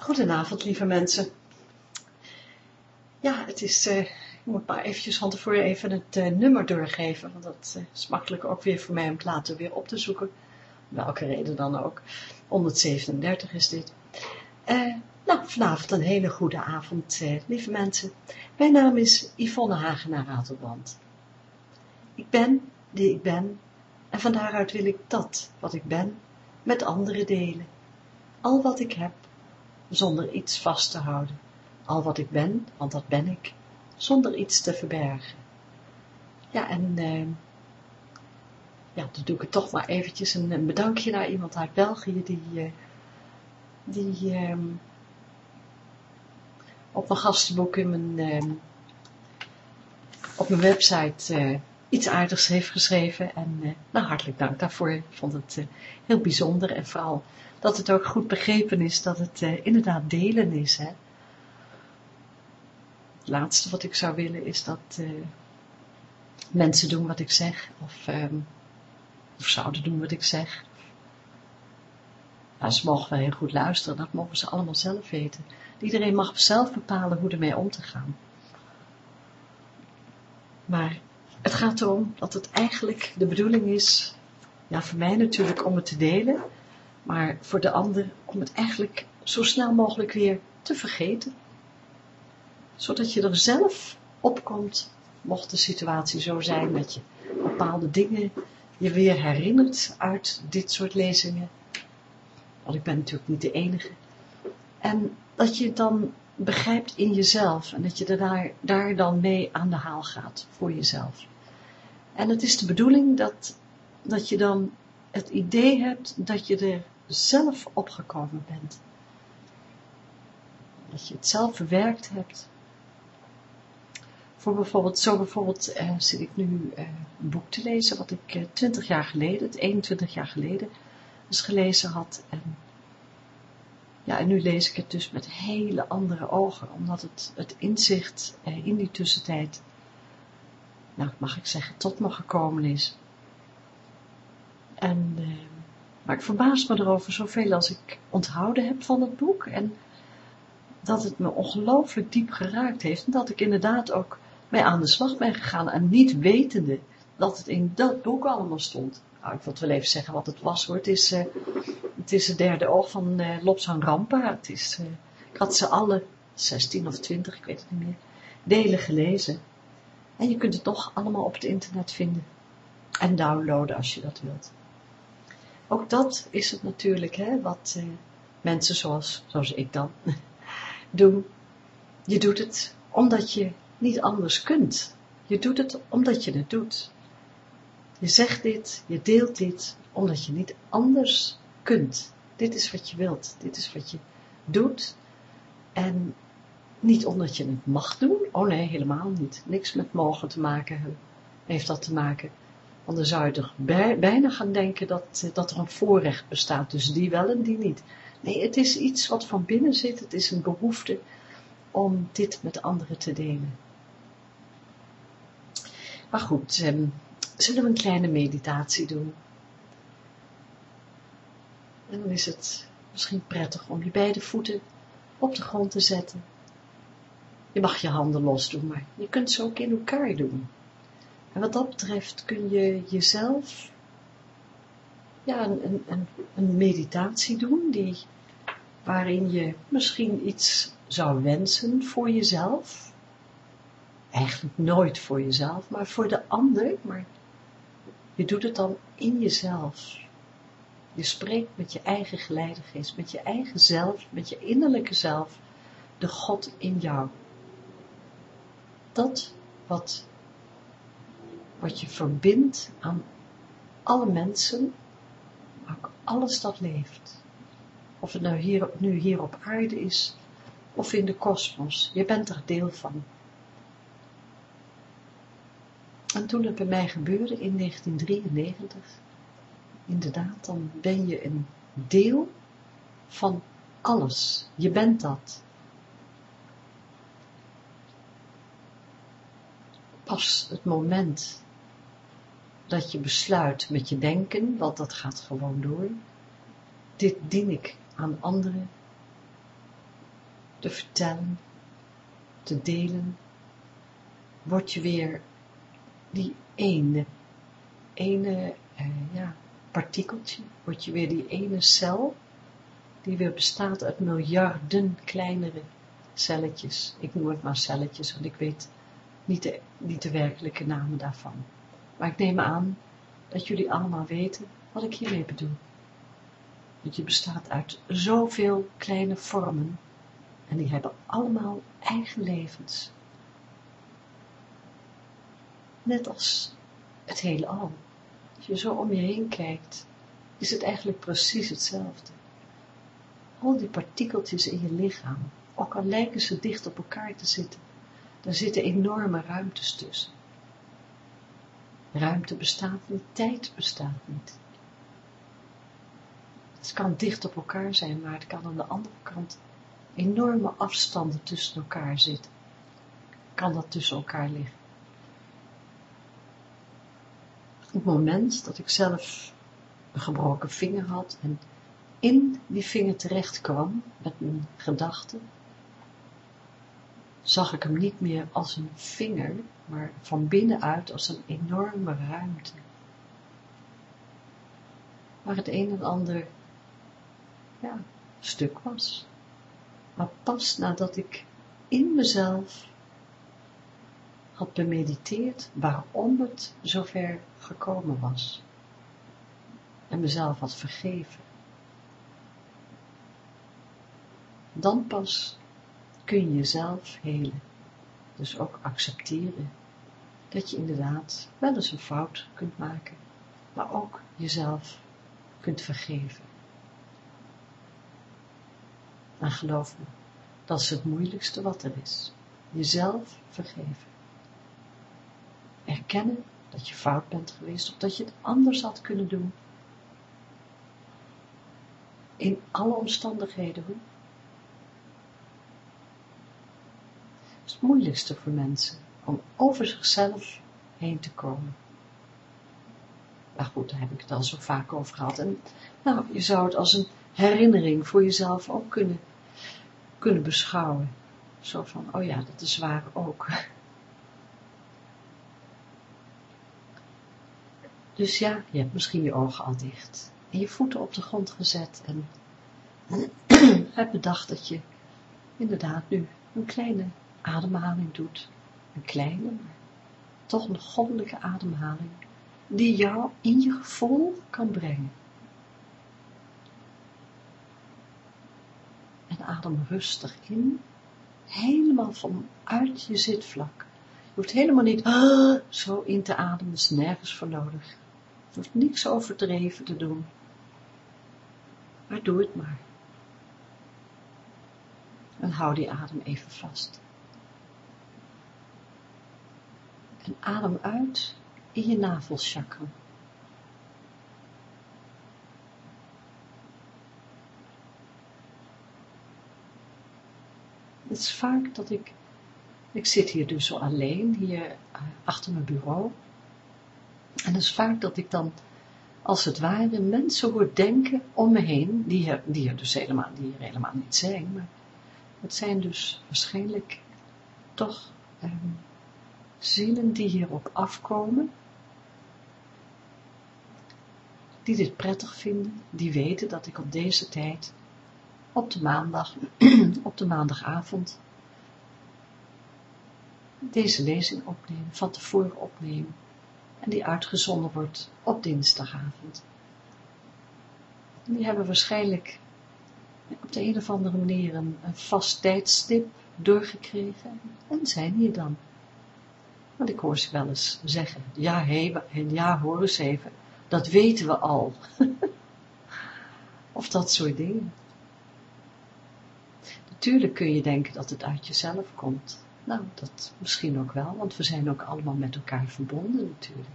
Goedenavond, lieve mensen. Ja, het is, ik moet maar eventjes van tevoren even het nummer doorgeven, want dat is makkelijk ook weer voor mij om het later weer op te zoeken. Welke reden dan ook. 137 is dit. Nou, vanavond een hele goede avond, lieve mensen. Mijn naam is Yvonne Hagenaar-Ratelband. Ik ben die ik ben en van daaruit wil ik dat wat ik ben met anderen delen. Al wat ik heb, zonder iets vast te houden. Al wat ik ben, want dat ben ik, zonder iets te verbergen. Ja, en ja, dan doe ik het toch maar eventjes een bedankje naar iemand uit België die op mijn gastenboek op mijn website iets aardigs heeft geschreven. En nou, hartelijk dank daarvoor. Ik vond het heel bijzonder en vooral dat het ook goed begrepen is dat het inderdaad delen is, hè. Het laatste wat ik zou willen is dat mensen doen wat ik zeg, of zouden doen wat ik zeg. Ja, ze mogen wel heel goed luisteren, dat mogen ze allemaal zelf weten. Iedereen mag zelf bepalen hoe ermee om te gaan. Maar het gaat erom dat het eigenlijk de bedoeling is, ja, voor mij natuurlijk om het te delen, maar voor de ander om het eigenlijk zo snel mogelijk weer te vergeten. Zodat je er zelf opkomt, mocht de situatie zo zijn dat je bepaalde dingen je weer herinnert uit dit soort lezingen. Want ik ben natuurlijk niet de enige. En dat je het dan begrijpt in jezelf en dat je daar dan mee aan de haal gaat voor jezelf. En het is de bedoeling dat je dan het idee hebt dat je er zelf opgekomen bent. Dat je het zelf verwerkt hebt. Voor bijvoorbeeld zit ik nu een boek te lezen wat ik 20 jaar geleden, 21 jaar geleden, eens gelezen had. En nu lees ik het dus met hele andere ogen, omdat het inzicht in die tussentijd, nou mag ik zeggen, tot me gekomen is. Maar ik verbaas me erover zoveel als ik onthouden heb van het boek en dat het me ongelooflijk diep geraakt heeft en dat ik inderdaad ook mee aan de slag ben gegaan en niet wetende dat het in dat boek allemaal stond. Nou, ik wil het wel even zeggen wat het was hoor. Het is het derde oog van Lobsang Rampa. Ik had ze alle 16 of 20, ik weet het niet meer, delen gelezen. En je kunt het nog allemaal op het internet vinden en downloaden als je dat wilt. Ook dat is het natuurlijk, hè, wat mensen zoals ik dan doen. Je doet het omdat je niet anders kunt. Je doet het omdat je het doet. Je zegt dit, je deelt dit, omdat je niet anders kunt. Dit is wat je wilt, dit is wat je doet. En niet omdat je het mag doen, oh nee, helemaal niet. Niks met mogen te maken heeft dat te maken. Want dan zou je toch bijna gaan denken dat er een voorrecht bestaat, dus die wel en die niet. Nee, het is iets wat van binnen zit, het is een behoefte om dit met anderen te delen. Maar goed, zullen we een kleine meditatie doen? En dan is het misschien prettig om je beide voeten op de grond te zetten. Je mag je handen los doen, maar je kunt ze ook in elkaar doen. En wat dat betreft kun je jezelf een meditatie doen, waarin je misschien iets zou wensen voor jezelf. Eigenlijk nooit voor jezelf, maar voor de ander. Maar je doet het dan in jezelf. Je spreekt met je eigen geleidegeest, met je eigen zelf, met je innerlijke zelf, de God in jou. Dat wat je verbindt aan alle mensen, maar ook alles dat leeft. Of het nou hier op aarde is, of in de kosmos. Je bent er deel van. En toen het bij mij gebeurde in 1993, inderdaad, dan ben je een deel van alles. Je bent dat. Pas het moment dat je besluit met je denken, want dat gaat gewoon door, dit dien ik aan anderen, te vertellen, te delen, word je weer die ene partikeltje, word je weer die ene cel, die weer bestaat uit miljarden kleinere celletjes. Ik noem het maar celletjes, want ik weet niet de werkelijke namen daarvan. Maar ik neem aan dat jullie allemaal weten wat ik hiermee bedoel. Dat je bestaat uit zoveel kleine vormen en die hebben allemaal eigen levens. Net als het hele al. Als je zo om je heen kijkt, is het eigenlijk precies hetzelfde. Al die partikeltjes in je lichaam, ook al lijken ze dicht op elkaar te zitten, daar zitten enorme ruimtes tussen. Ruimte bestaat niet, tijd bestaat niet. Het kan dicht op elkaar zijn, maar het kan aan de andere kant enorme afstanden tussen elkaar zitten. Kan dat tussen elkaar liggen. Op het moment dat ik zelf een gebroken vinger had en in die vinger terecht kwam met mijn gedachten, zag ik hem niet meer als een vinger, maar van binnenuit als een enorme ruimte. Waar het een en ander, stuk was. Maar pas nadat ik in mezelf had bemediteerd waarom het zover gekomen was. En mezelf had vergeven. Dan pas kun je jezelf helen. Dus ook accepteren dat je inderdaad wel eens een fout kunt maken, maar ook jezelf kunt vergeven. En geloof me, dat is het moeilijkste wat er is. Jezelf vergeven. Erkennen dat je fout bent geweest of dat je het anders had kunnen doen. In alle omstandigheden hoor. Het is het moeilijkste voor mensen om over zichzelf heen te komen. Maar goed, daar heb ik het al zo vaak over gehad. En je zou het als een herinnering voor jezelf ook kunnen beschouwen. Zo van, oh ja, dat is waar ook. Dus ja, je hebt misschien je ogen al dicht. En je voeten op de grond gezet. En hebt bedacht dat je inderdaad nu een kleine ademhaling doet. Een kleine, maar toch een goddelijke ademhaling. Die jou in je gevoel kan brengen. En adem rustig in. Helemaal vanuit je zitvlak. Je hoeft helemaal niet zo in te ademen. Dat is nergens voor nodig. Je hoeft niks overdreven te doen. Maar doe het maar. En hou die adem even vast. En adem uit in je navelchakra. Het is vaak dat ik zit hier dus zo alleen, hier achter mijn bureau. En het is vaak dat ik dan, als het ware, mensen hoor denken om me heen, die er helemaal niet zijn, maar het zijn dus waarschijnlijk toch zielen die hierop afkomen, die dit prettig vinden, die weten dat ik op deze tijd, op de maandagavond, deze lezing opneem, van tevoren opneem, en die uitgezonden wordt op dinsdagavond. En die hebben waarschijnlijk op de een of andere manier een vast tijdstip doorgekregen en zijn hier dan. Want ik hoor ze wel eens zeggen, ja hoor eens even, dat weten we al. Of dat soort dingen. Natuurlijk kun je denken dat het uit jezelf komt. Nou, dat misschien ook wel, want we zijn ook allemaal met elkaar verbonden natuurlijk.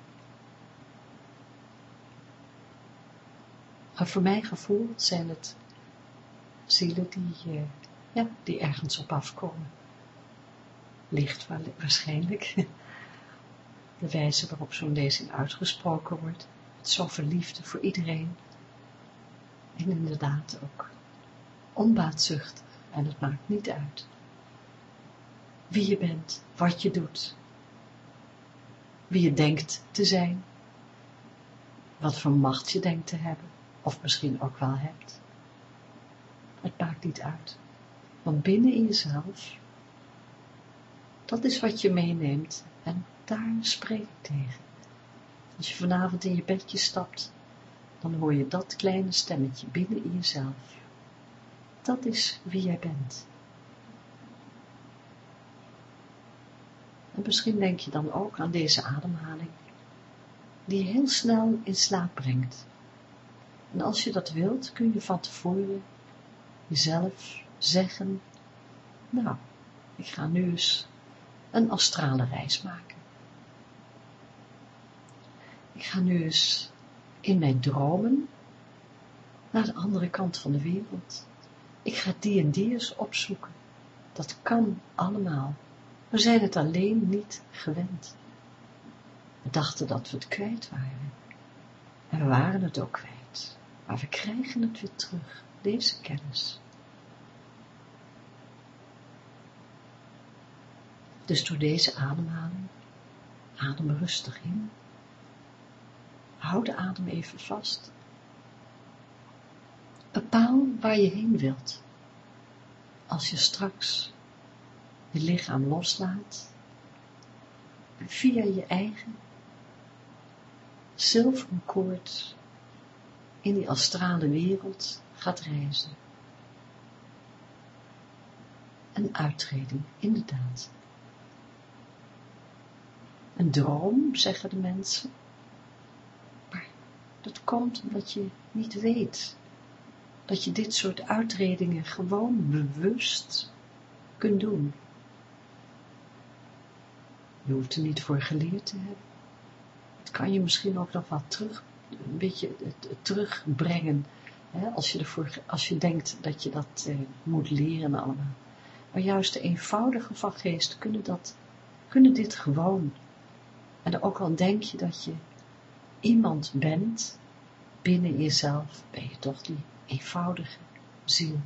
Maar voor mijn gevoel zijn het zielen die ergens op afkomen. Licht waarschijnlijk. De wijze waarop zo'n lezing uitgesproken wordt. Met zoveel liefde voor iedereen. En inderdaad ook onbaatzuchtig. En het maakt niet uit wie je bent, wat je doet, wie je denkt te zijn, wat voor macht je denkt te hebben, of misschien ook wel hebt. Het maakt niet uit, want binnen in jezelf, dat is wat je meeneemt en daar spreek ik tegen. Als je vanavond in je bedje stapt, dan hoor je dat kleine stemmetje binnen in jezelf. Dat is wie jij bent. En misschien denk je dan ook aan deze ademhaling, die je heel snel in slaap brengt. En als je dat wilt, kun je van tevoren jezelf zeggen, nou, ik ga nu eens een astrale reis maken. Ik ga nu eens in mijn dromen naar de andere kant van de wereld. Ik ga die en die eens opzoeken. Dat kan allemaal. We zijn het alleen niet gewend. We dachten dat we het kwijt waren. En we waren het ook kwijt. Maar we krijgen het weer terug, deze kennis. Dus door deze ademhaling, adem rustig in. Hou de adem even vast. Bepaal waar je heen wilt. Als je straks je lichaam loslaat, via je eigen zilveren koord in die astrale wereld gaat reizen. Een uittreding, inderdaad. Een droom, zeggen de mensen. Maar dat komt omdat je niet weet dat je dit soort uittredingen gewoon bewust kunt doen. Je hoeft er niet voor geleerd te hebben. Het kan je misschien ook nog wat een beetje terugbrengen, hè, als je denkt dat je dat moet leren allemaal. Maar juist de eenvoudigen van geest kunnen dit gewoon. En ook al denk je dat je iemand bent, binnen jezelf ben je toch die eenvoudige ziel.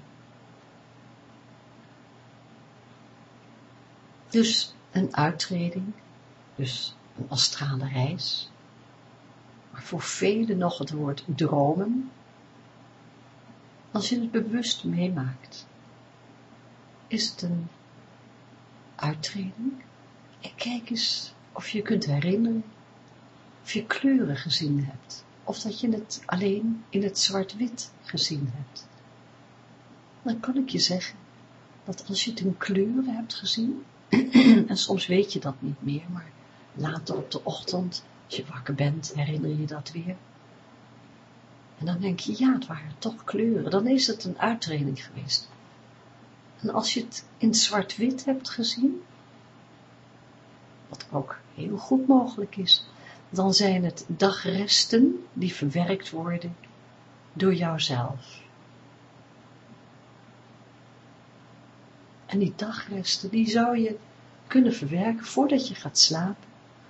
Dus een uittreding, dus een astrale reis, maar voor velen nog het woord dromen, als je het bewust meemaakt, is het een uittreding. En kijk eens of je kunt herinneren of je kleuren gezien hebt, of dat je het alleen in het zwart-wit gezien hebt. Dan kan ik je zeggen, dat als je het in kleuren hebt gezien, en soms weet je dat niet meer, maar later op de ochtend, als je wakker bent, herinner je dat weer. En dan denk je, ja, het waren toch kleuren, dan is het een uittreding geweest. En als je het in zwart-wit hebt gezien, wat ook heel goed mogelijk is, dan zijn het dagresten die verwerkt worden door jouzelf. En die dagresten, die zou je kunnen verwerken voordat je gaat slapen,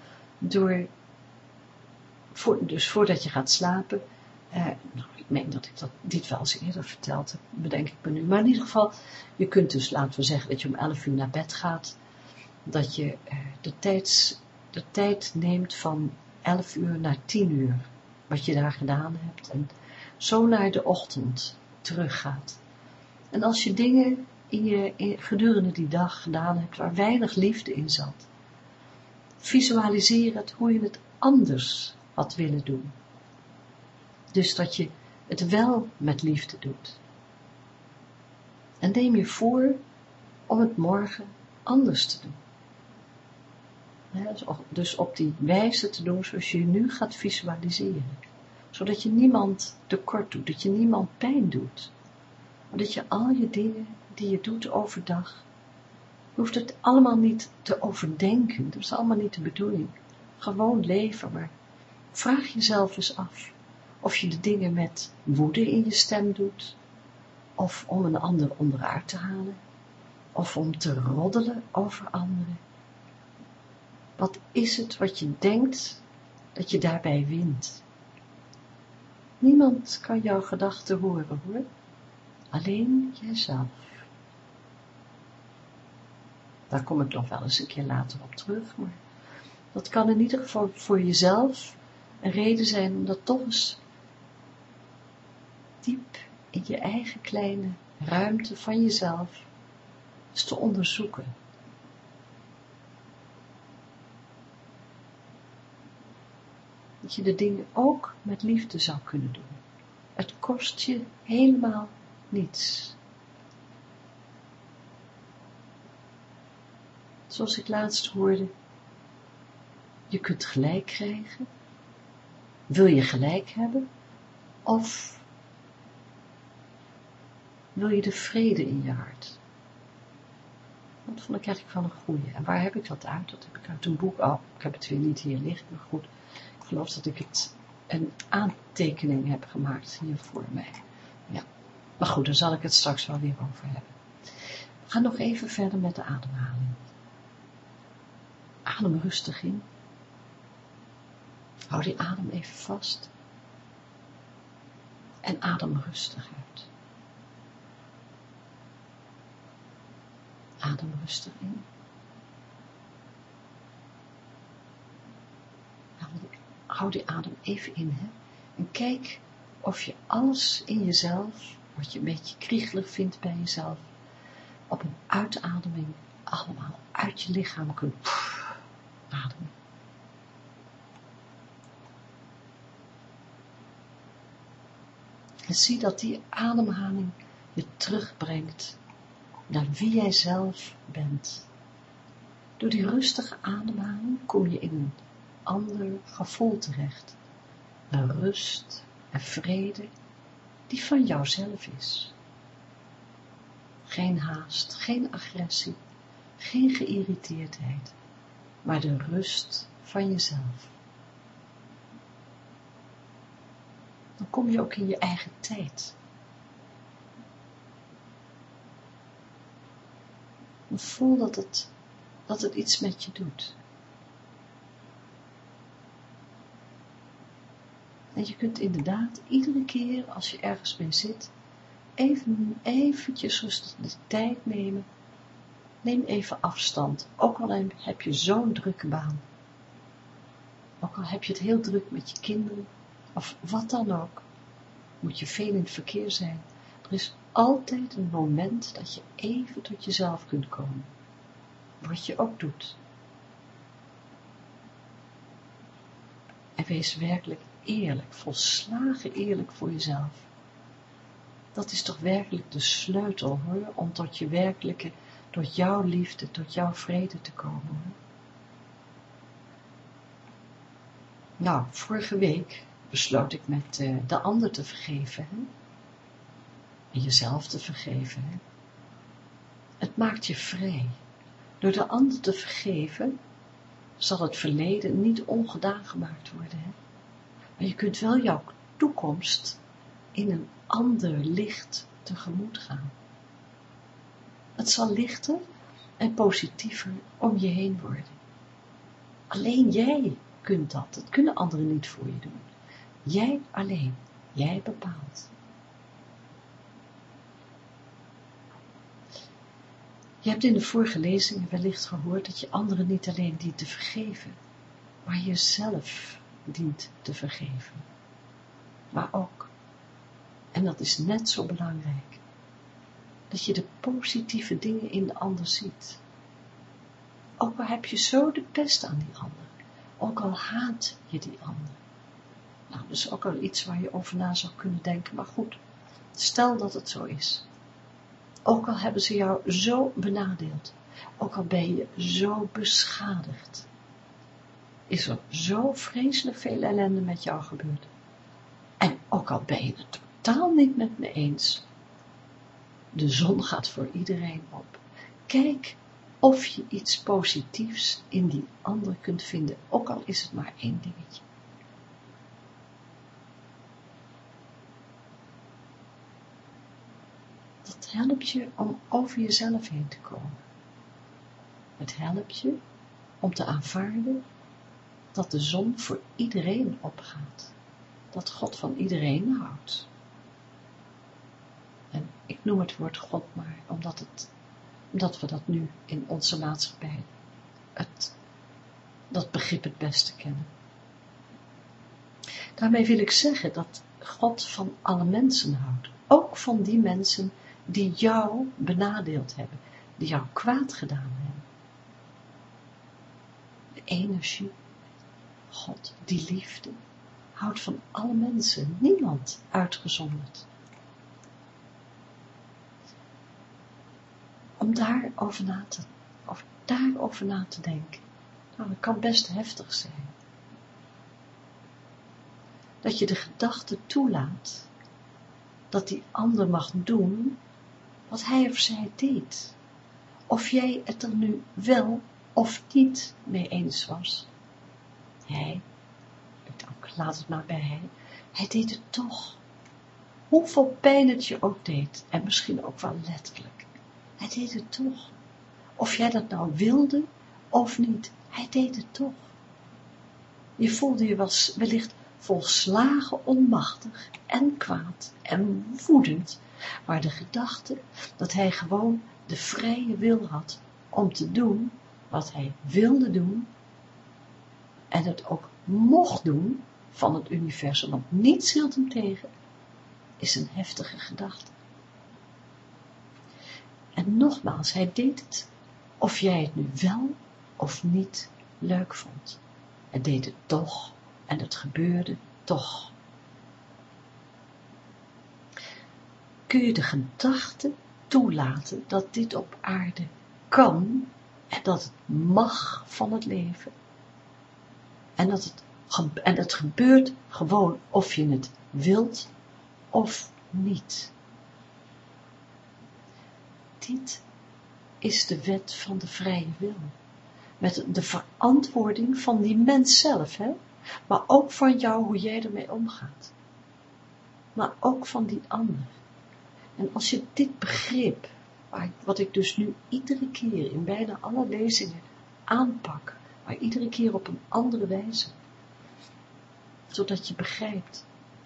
dus voordat je gaat slapen, nou, ik meen dat ik dit wel eens eerder verteld heb, bedenk ik me nu, maar in ieder geval, je kunt dus, laten we zeggen, dat je om 11 uur naar bed gaat, dat je de tijd neemt van 11 uur naar 10 uur, wat je daar gedaan hebt, en zo naar de ochtend teruggaat. En als je dingen gedurende die dag gedaan hebt, waar weinig liefde in zat, visualiseer het hoe je het anders had willen doen. Dus dat je het wel met liefde doet. En neem je voor om het morgen anders te doen. Dus op die wijze te doen zoals je nu gaat visualiseren. Zodat je niemand tekort doet, dat je niemand pijn doet. Maar dat je al je dingen die je doet overdag, je hoeft het allemaal niet te overdenken, dat is allemaal niet de bedoeling. Gewoon leven, maar vraag jezelf eens af of je de dingen met woede in je stem doet, of om een ander onderuit te halen, of om te roddelen over anderen. Wat is het wat je denkt dat je daarbij wint? Niemand kan jouw gedachten horen, hoor. Alleen jijzelf. Daar kom ik nog wel eens een keer later op terug, maar dat kan in ieder geval voor jezelf een reden zijn om dat toch eens diep in je eigen kleine ruimte van jezelf eens te onderzoeken. Dat je de dingen ook met liefde zou kunnen doen. Het kost je helemaal niets. Zoals ik laatst hoorde, je kunt gelijk krijgen. Wil je gelijk hebben? Of wil je de vrede in je hart? Dat vond ik eigenlijk wel een goeie. En waar heb ik dat uit? Dat heb ik uit een boek. Oh, ik heb het weer niet hier liggen, maar goed. Ik geloof dat ik het een aantekening heb gemaakt hier voor mij. Ja. Maar goed, daar zal ik het straks wel weer over hebben. We gaan nog even verder met de ademhaling. Adem rustig in. Hou die adem even vast. En adem rustig uit. Adem rustig in. Hou die adem even in, hè. En kijk of je alles in jezelf, wat je een beetje kriegelig vindt bij jezelf, op een uitademing allemaal uit je lichaam kunt ademen. En zie dat die ademhaling je terugbrengt naar wie jij zelf bent. Door die rustige ademhaling kom je in een ander gevoel terecht. Een rust en vrede die van jouzelf is. Geen haast, geen agressie, geen geïrriteerdheid, maar de rust van jezelf. Dan kom je ook in je eigen tijd. En voel dat het iets met je doet. En je kunt inderdaad iedere keer als je ergens mee zit, eventjes rustig de tijd nemen. Neem even afstand, ook al heb je zo'n drukke baan. Ook al heb je het heel druk met je kinderen, of wat dan ook. Moet je veel in het verkeer zijn. Er is altijd een moment dat je even tot jezelf kunt komen. Wat je ook doet. En wees werkelijk eerlijk, volslagen eerlijk voor jezelf. Dat is toch werkelijk de sleutel, hoor, om tot jouw liefde, tot jouw vrede te komen, hoor. Nou, vorige week besloot ik met de ander te vergeven, hè? En jezelf te vergeven, hè? Het maakt je vrij. Door de ander te vergeven, zal het verleden niet ongedaan gemaakt worden, hè? Maar je kunt wel jouw toekomst in een ander licht tegemoet gaan. Het zal lichter en positiever om je heen worden. Alleen jij kunt dat. Dat kunnen anderen niet voor je doen. Jij alleen. Jij bepaalt. Je hebt in de vorige lezingen wellicht gehoord dat je anderen niet alleen dient te vergeven, maar jezelf dient te vergeven. Maar ook, en dat is net zo belangrijk, dat je de positieve dingen in de ander ziet. Ook al heb je zo de pest aan die ander, ook al haat je die ander. Nou, dat is ook al iets waar je over na zou kunnen denken, maar goed, stel dat het zo is. Ook al hebben ze jou zo benadeeld, ook al ben je zo beschadigd, is er zo vreselijk veel ellende met jou gebeurd. En ook al ben je het totaal niet met me eens, de zon gaat voor iedereen op. Kijk of je iets positiefs in die ander kunt vinden, ook al is het maar één dingetje. Dat helpt je om over jezelf heen te komen. Het helpt je om te aanvaarden dat de zon voor iedereen opgaat. Dat God van iedereen houdt. En ik noem het woord God maar, omdat het Omdat we dat nu in onze maatschappij, dat begrip het beste kennen. Daarmee wil ik zeggen dat God van alle mensen houdt. Ook van die mensen die jou benadeeld hebben, die jou kwaad gedaan hebben. De energie, God, die liefde, houdt van alle mensen, niemand uitgezonderd. Om daarover na te denken, nou, dat kan best heftig zijn. Dat je de gedachte toelaat, dat die ander mag doen, wat hij of zij deed. Of jij het er nu wel of niet mee eens was. Laat het maar bij hij deed het toch. Hoeveel pijn het je ook deed, en misschien ook wel letterlijk. Hij deed het toch. Of jij dat nou wilde of niet, hij deed het toch. Je voelde je wellicht volslagen onmachtig en kwaad en woedend, maar de gedachte dat hij gewoon de vrije wil had om te doen wat hij wilde doen en het ook mocht doen van het universum, want niets hield hem tegen, is een heftige gedachte. En nogmaals, hij deed het, of jij het nu wel of niet leuk vond. Hij deed het toch, en het gebeurde toch. Kun je de gedachte toelaten dat dit op aarde kan, en dat het mag van het leven, en het gebeurt gewoon of je het wilt of niet. Dit is de wet van de vrije wil. Met de verantwoording van die mens zelf, maar ook van jou, hoe jij ermee omgaat. Maar ook van die ander. En als je dit begrip, wat ik dus nu iedere keer in bijna alle lezingen aanpak, maar iedere keer op een andere wijze, zodat je begrijpt,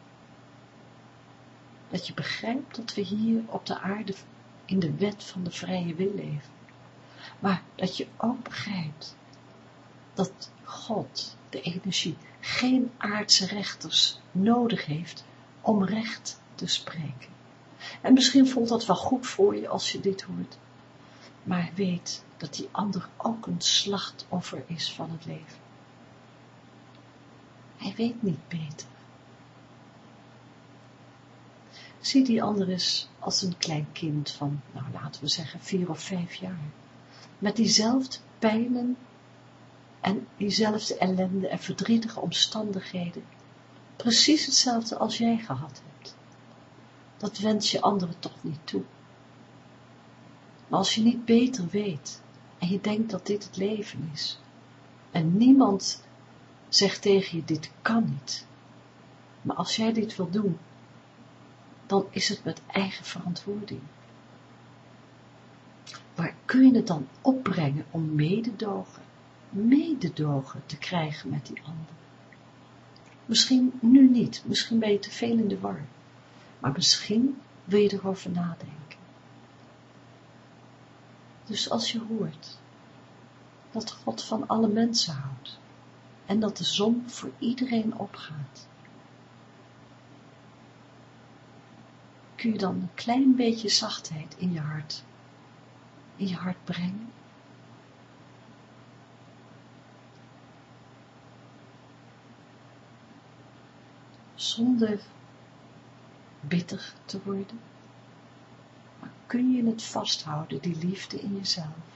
dat we hier op de aarde in de wet van de vrije wil leven. Maar dat je ook begrijpt dat God, de energie, geen aardse rechters nodig heeft om recht te spreken. En misschien voelt dat wel goed voor je als je dit hoort. Maar weet dat die ander ook een slachtoffer is van het leven. Hij weet niet beter. Zie die ander eens als een klein kind van, nou laten we zeggen 4 of 5 jaar. Met diezelfde pijnen en diezelfde ellende en verdrietige omstandigheden. Precies hetzelfde als jij gehad hebt. Dat wens je anderen toch niet toe. Maar als je niet beter weet en je denkt dat dit het leven is en niemand zegt tegen je dit kan niet, maar als jij dit wil doen, dan is het met eigen verantwoording. Maar kun je het dan opbrengen om mededogen te krijgen met die ander? Misschien nu niet, misschien ben je te veel in de war, maar misschien wil je erover nadenken. Dus als je hoort dat God van alle mensen houdt en dat de zon voor iedereen opgaat, kun je dan een klein beetje zachtheid in je hart brengen? Zonder bitter te worden, maar kun je het vasthouden, die liefde in jezelf?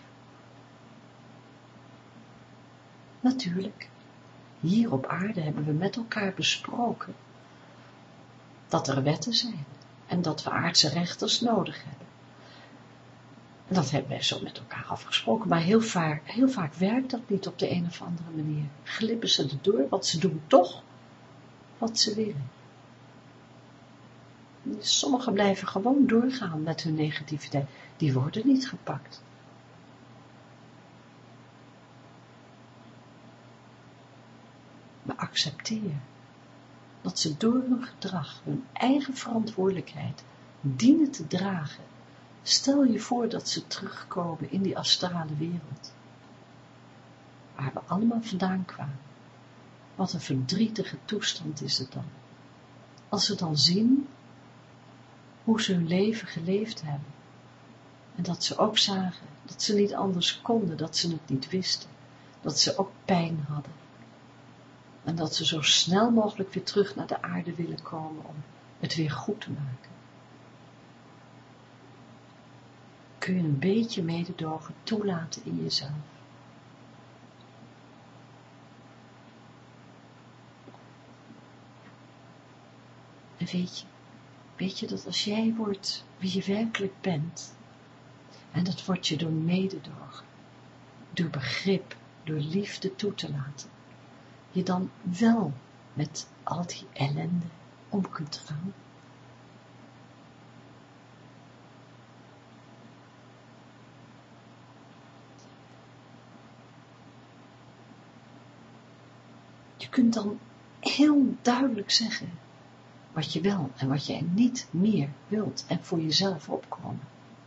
Natuurlijk, hier op aarde hebben we met elkaar besproken dat er wetten zijn en dat we aardse rechters nodig hebben. En dat hebben wij zo met elkaar afgesproken, maar heel vaak werkt dat niet op de een of andere manier. Glippen ze erdoor, want ze doen toch wat ze willen. Dus sommigen blijven gewoon doorgaan met hun negativiteit. Die worden niet gepakt. Maar accepteer dat ze door hun gedrag, hun eigen verantwoordelijkheid, dienen te dragen Stel je voor dat ze terugkomen in die astrale wereld, waar we allemaal vandaan kwamen. Wat een verdrietige toestand is het dan. Als ze dan zien hoe ze hun leven geleefd hebben. En dat ze ook zagen dat ze niet anders konden, dat ze het niet wisten. Dat ze ook pijn hadden. En dat ze zo snel mogelijk weer terug naar de aarde willen komen om het weer goed te maken. Kun je een beetje mededogen toelaten in jezelf. En weet je dat als jij wordt wie je werkelijk bent, en dat word je door mededogen, door begrip, door liefde toe te laten, je dan wel met al die ellende om kunt gaan. Je kunt dan heel duidelijk zeggen wat je wel en wat jij niet meer wilt en voor jezelf opkomen.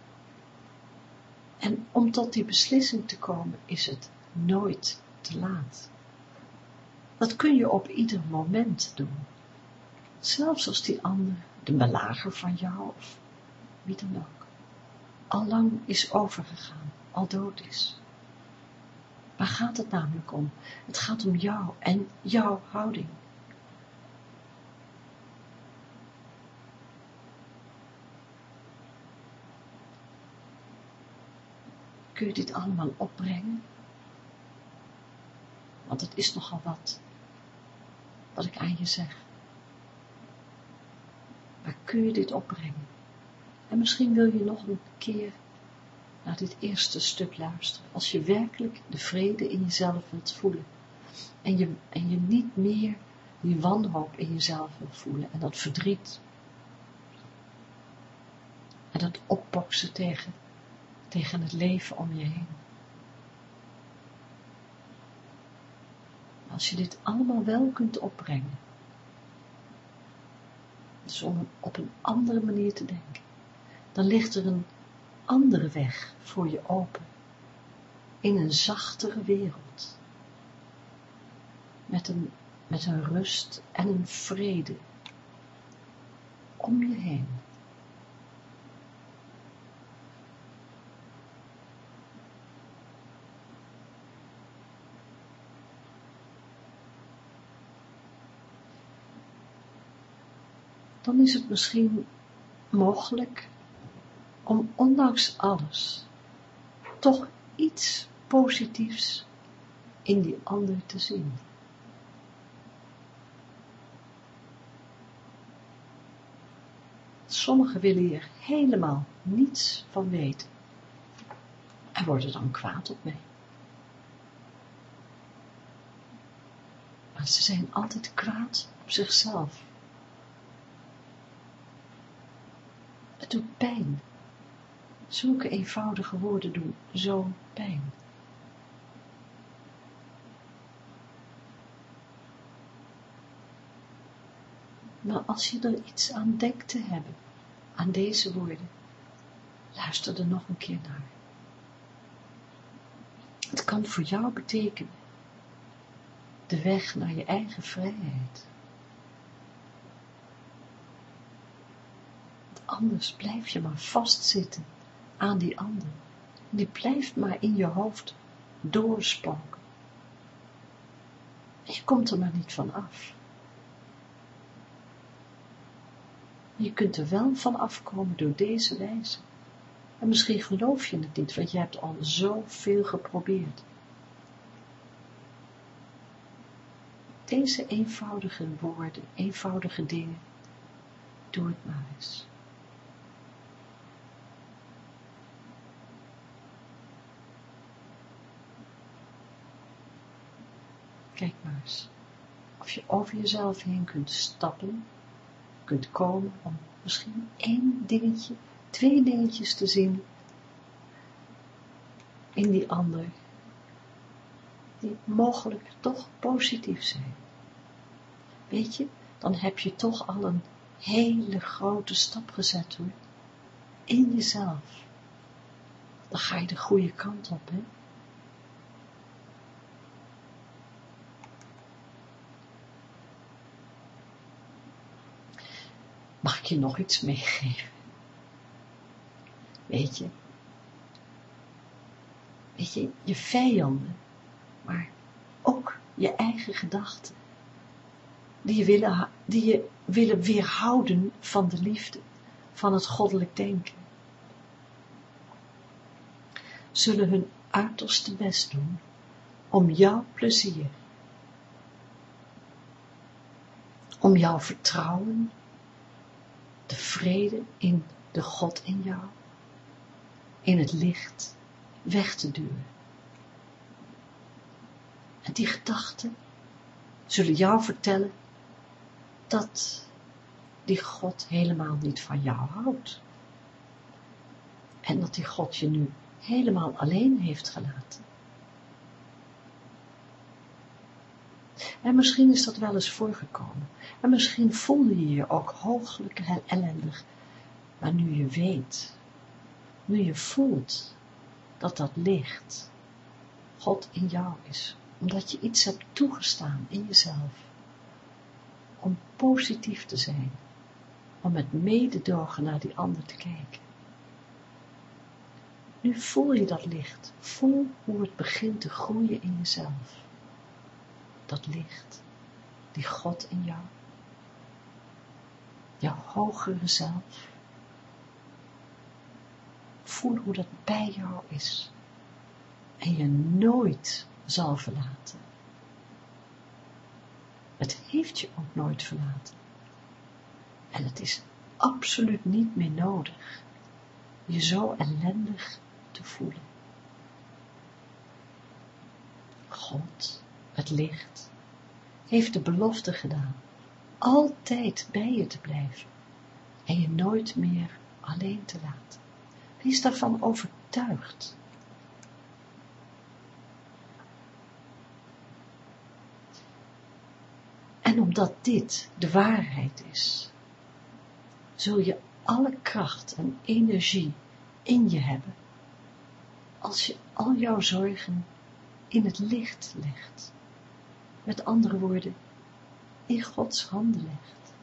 En om tot die beslissing te komen is het nooit te laat. Dat kun je op ieder moment doen. Zelfs als die ander, de belager van jou of wie dan ook, al lang is overgegaan, al dood is. Waar gaat het namelijk om? Het gaat om jou en jouw houding. Kun je dit allemaal opbrengen? Want het is nogal wat ik aan je zeg. Maar kun je dit opbrengen? En misschien wil je nog een keer naar dit eerste stuk luisteren. Als je werkelijk de vrede in jezelf wilt voelen. En je niet meer die wanhoop in jezelf wilt voelen. En dat verdriet. En dat opboksen tegen het leven om je heen. Als je dit allemaal wel kunt opbrengen. Dus om op een andere manier te denken. Dan ligt er een andere weg voor je open. In een zachtere wereld. Met een rust en een vrede. Om je heen. Dan is het misschien mogelijk om ondanks alles toch iets positiefs in die ander te zien. Sommigen willen hier helemaal niets van weten en worden dan kwaad op mij. Maar ze zijn altijd kwaad op zichzelf. Het doet pijn. Zulke eenvoudige woorden doen zo'n pijn. Maar als je er iets aan denkt te hebben, aan deze woorden, luister er nog een keer naar. Het kan voor jou betekenen de weg naar je eigen vrijheid. Want anders blijf je maar vastzitten aan die ander. Die blijft maar in je hoofd doorspoken. En je komt er maar niet van af. Je kunt er wel van afkomen door deze wijze. En misschien geloof je het niet, want je hebt al zoveel geprobeerd. Deze eenvoudige woorden, eenvoudige dingen, doe het maar eens. Kijk maar eens, of je over jezelf heen kunt stappen, kunt komen om misschien 1 dingetje, 2 dingetjes te zien in die ander, die mogelijk toch positief zijn. Weet je, dan heb je toch al een hele grote stap gezet hoor. in jezelf. Dan ga je de goede kant op, hè. Mag ik je nog iets meegeven? Weet je, je vijanden, maar ook je eigen gedachten, die je willen weerhouden van de liefde, van het goddelijk denken, zullen hun uiterste best doen om jouw plezier, om jouw vertrouwen, de vrede in de God in jou, in het licht weg te duwen. En die gedachten zullen jou vertellen dat die God helemaal niet van jou houdt. En dat die God je nu helemaal alleen heeft gelaten. En misschien is dat wel eens voorgekomen. En misschien voelde je je ook hooglijk ellendig. Maar nu je weet, nu je voelt dat dat licht God in jou is. Omdat je iets hebt toegestaan in jezelf. Om positief te zijn. Om met mededogen naar die ander te kijken. Nu voel je dat licht. Voel hoe het begint te groeien in jezelf. Dat licht. Die God in jou. Jouw hogere zelf. Voel hoe dat bij jou is. En je nooit zal verlaten. Het heeft je ook nooit verlaten. En het is absoluut niet meer nodig je zo ellendig te voelen. God, het licht, heeft de belofte gedaan altijd bij je te blijven en je nooit meer alleen te laten. Wees daarvan overtuigd. En omdat dit de waarheid is, zul je alle kracht en energie in je hebben, als je al jouw zorgen in het licht legt. Met andere woorden, in Gods handen legt.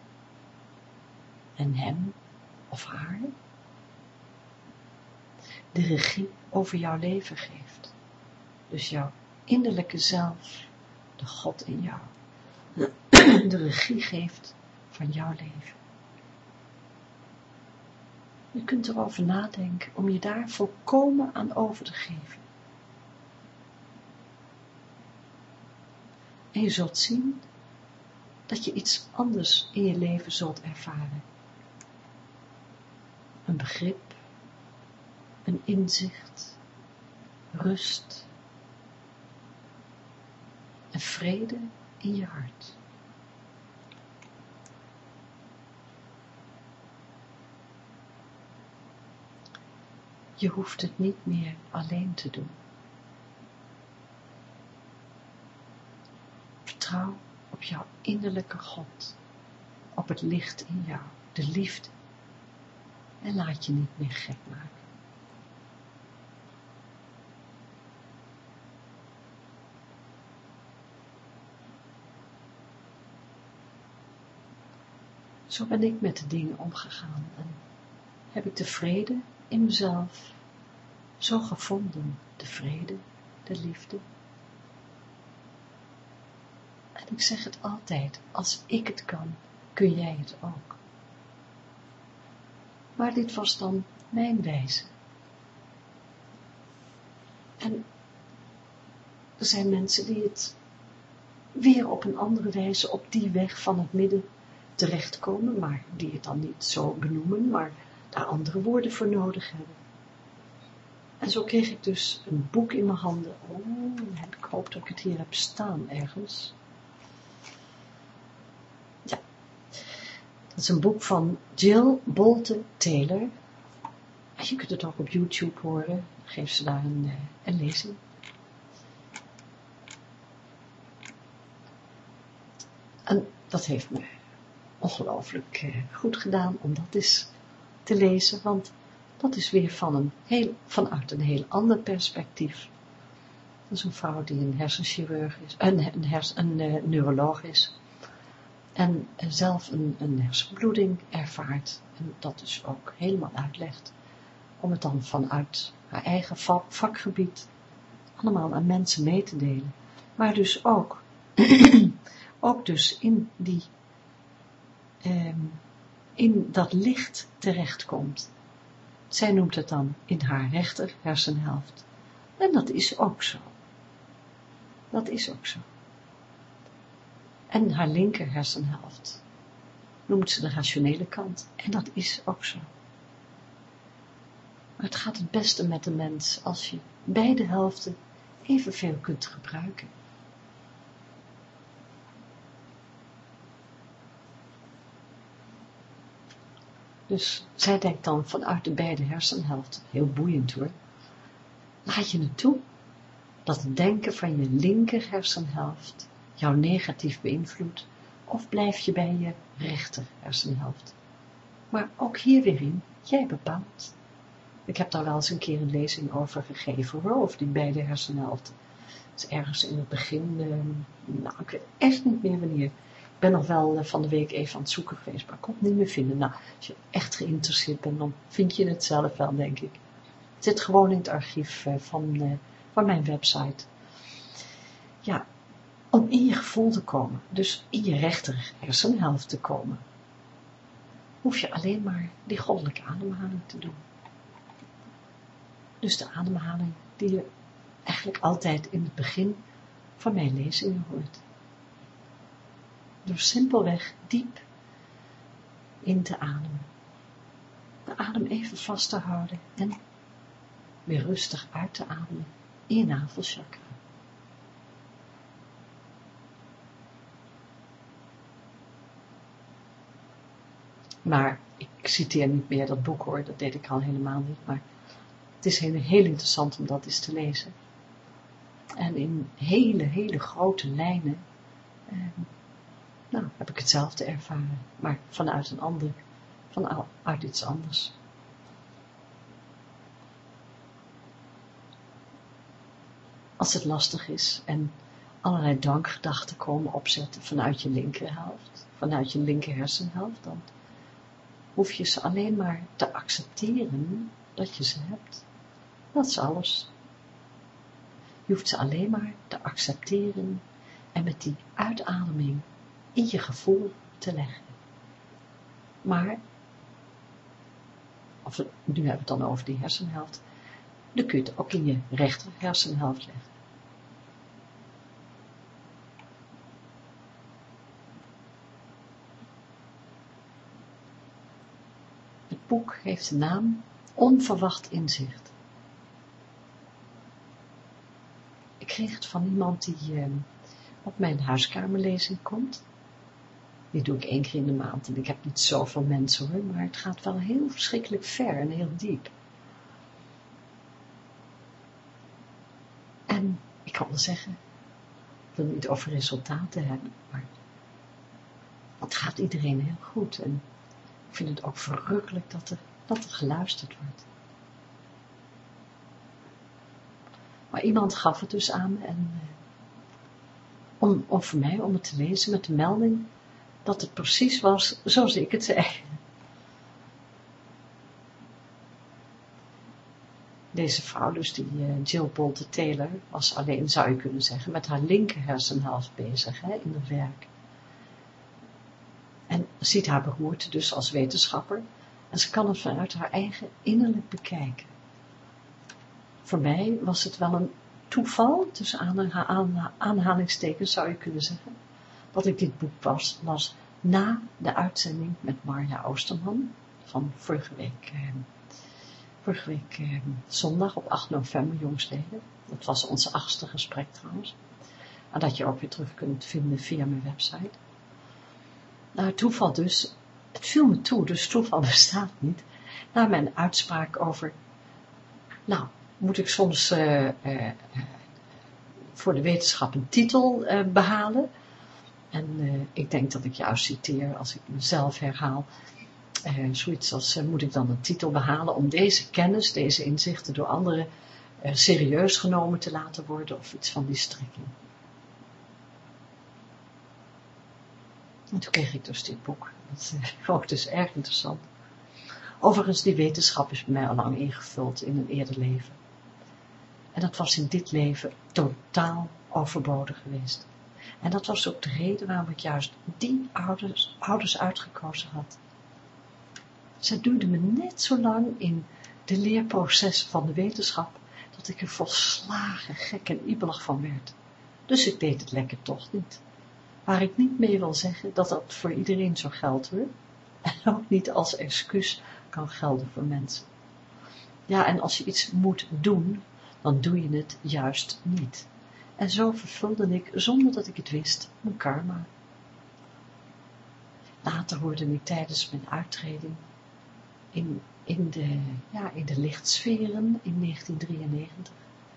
En hem of haar de regie over jouw leven geeft. Dus jouw innerlijke zelf, de God in jou, de regie geeft van jouw leven. Je kunt erover nadenken om je daar volkomen aan over te geven. En je zult zien dat je iets anders in je leven zult ervaren. Een begrip, een inzicht, rust en vrede in je hart. Je hoeft het niet meer alleen te doen. Vertrouw op jouw innerlijke God, op het licht in jou, de liefde. En laat je niet meer gek maken. Zo ben ik met de dingen omgegaan en heb ik de vrede in mezelf zo gevonden, de vrede, de liefde. En ik zeg het altijd, als ik het kan, kun jij het ook. Maar dit was dan mijn wijze. En er zijn mensen die het weer op een andere wijze op die weg van het midden terechtkomen, maar die het dan niet zo benoemen, maar daar andere woorden voor nodig hebben. En zo kreeg ik dus een boek in mijn handen. Oh, ik hoop dat ik het hier heb staan ergens. Ja, dat is een boek van Jill Bolte Taylor. En je kunt het ook op YouTube horen. Dan geeft ze daar een lezing. En dat heeft me ongelooflijk goed gedaan om dat eens te lezen, want dat is weer vanuit een heel ander perspectief. Dat is een vrouw die een hersenchirurg is, een neuroloog is en zelf een hersenbloeding ervaart en dat dus ook helemaal uitlegt, om het dan vanuit haar eigen vakgebied allemaal aan mensen mee te delen, maar dus ook, ook dus in dat licht terechtkomt. Zij noemt het dan in haar rechter hersenhelft. En dat is ook zo. Dat is ook zo. En haar linker hersenhelft noemt ze de rationele kant. En dat is ook zo. Maar het gaat het beste met de mens als je beide helften evenveel kunt gebruiken. Dus zij denkt dan vanuit de beide hersenhelften, heel boeiend hoor, laat je het toe dat het denken van je linker hersenhelft jou negatief beïnvloedt, of blijf je bij je rechter hersenhelft. Maar ook hier weer in, jij bepaalt. Ik heb daar wel eens een keer een lezing over gegeven, hoor, over die beide hersenhelften. Dat is ergens in het begin, ik weet echt niet meer wanneer. Ik ben nog wel van de week even aan het zoeken geweest, maar ik kon het niet meer vinden. Nou, als je echt geïnteresseerd bent, dan vind je het zelf wel, denk ik. Het zit gewoon in het archief van mijn website. Ja, om in je gevoel te komen, dus in je rechter hersenhelft te komen, hoef je alleen maar die goddelijke ademhaling te doen. Dus de ademhaling die je eigenlijk altijd in het begin van mijn lezingen hoort. Door simpelweg diep in te ademen. De adem even vast te houden en weer rustig uit te ademen in je navelchakra. Maar ik citeer niet meer dat boek hoor, dat deed ik al helemaal niet, maar het is heel interessant om dat eens te lezen. En in hele grote lijnen heb ik hetzelfde ervaren, maar vanuit vanuit iets anders. Als het lastig is en allerlei dankgedachten komen opzetten vanuit je linkerhelft, vanuit je linker hersenhelft, dan hoef je ze alleen maar te accepteren dat je ze hebt. Dat is alles. Je hoeft ze alleen maar te accepteren en met die uitademing in je gevoel te leggen. Maar, nu hebben we het dan over die hersenhelft, dan kun je het ook in je rechter hersenhelft leggen. Het boek heeft de naam Onverwacht Inzicht. Ik kreeg het van iemand die op mijn huiskamerlezing komt. Die doe ik 1 keer in de maand en ik heb niet zoveel mensen hoor, maar het gaat wel heel verschrikkelijk ver en heel diep. En ik kan wel zeggen, ik wil niet over resultaten hebben, maar het gaat iedereen heel goed en ik vind het ook verrukkelijk dat er geluisterd wordt. Maar iemand gaf het dus aan me en voor mij om het te lezen met de melding dat het precies was zoals ik het zei. Deze vrouw, dus die Jill Bolte Taylor, was alleen, zou je kunnen zeggen, met haar linker hersenhelft bezig in het werk. En ziet haar beroerte dus als wetenschapper en ze kan het vanuit haar eigen innerlijk bekijken. Voor mij was het wel een toeval, tussen aanhalingstekens zou je kunnen zeggen, dat ik dit boek las na de uitzending met Marja Oosterman van vorige week zondag op 8 november jongstleden. Dat was ons 8e gesprek trouwens. En dat je ook weer terug kunt vinden via mijn website. Nou, toeval dus, het viel me toe, dus toeval bestaat niet. Na mijn uitspraak over, moet ik soms voor de wetenschap een titel behalen. En ik denk dat ik juist citeer, als ik mezelf herhaal, Zoiets als, moet ik dan een titel behalen om deze kennis, deze inzichten door anderen serieus genomen te laten worden of iets van die strekking. En toen kreeg ik dus dit boek. Dat vond ik dus erg interessant. Overigens, die wetenschap is bij mij al lang ingevuld in een eerder leven. En dat was in dit leven totaal overbodig geweest. En dat was ook de reden waarom ik juist die ouders uitgekozen had. Zij duwden me net zo lang in de leerprocessen van de wetenschap, dat ik er volslagen gek en ibelig van werd. Dus ik deed het lekker toch niet. Waar ik niet mee wil zeggen dat dat voor iedereen zo geldt hoor. En ook niet als excuus kan gelden voor mensen. Ja, en als je iets moet doen, dan doe je het juist niet. En zo vervulde ik, zonder dat ik het wist, mijn karma. Later hoorde ik tijdens mijn uittreding in de lichtsferen in 1993.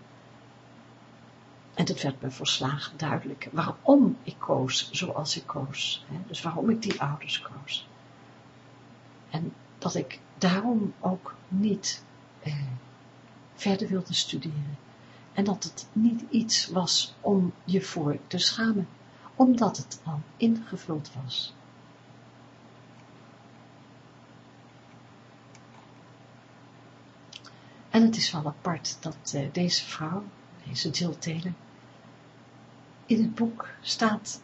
En het werd me volslagen duidelijk waarom ik koos zoals ik koos. Dus waarom ik die ouders koos. En dat ik daarom ook niet verder wilde studeren. En dat het niet iets was om je voor te schamen, omdat het al ingevuld was. En het is wel apart dat deze vrouw, deze Jill Taylor, in het boek staat,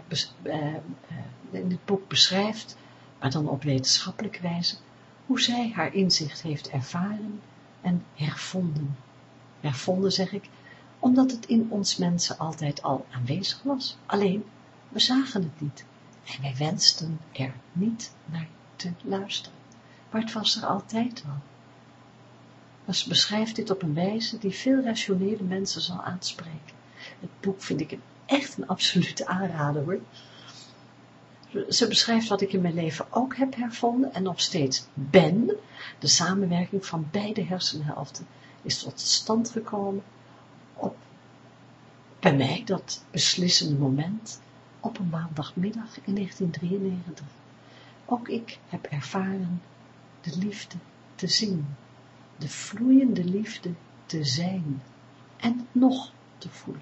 in het boek beschrijft, maar dan op wetenschappelijke wijze, hoe zij haar inzicht heeft ervaren en hervonden. Hervonden zeg ik, omdat het in ons mensen altijd al aanwezig was. Alleen, we zagen het niet. En wij wensten er niet naar te luisteren. Maar het was er altijd al. Dus beschrijft dit op een wijze die veel rationele mensen zal aanspreken. Het boek vind ik echt een absolute aanrader hoor. Ze beschrijft wat ik in mijn leven ook heb hervonden en nog steeds ben. De samenwerking van beide hersenhelften is tot stand gekomen op, bij mij, dat beslissende moment, op een maandagmiddag in 1993. Ook ik heb ervaren de liefde te zien, de vloeiende liefde te zijn en nog te voelen.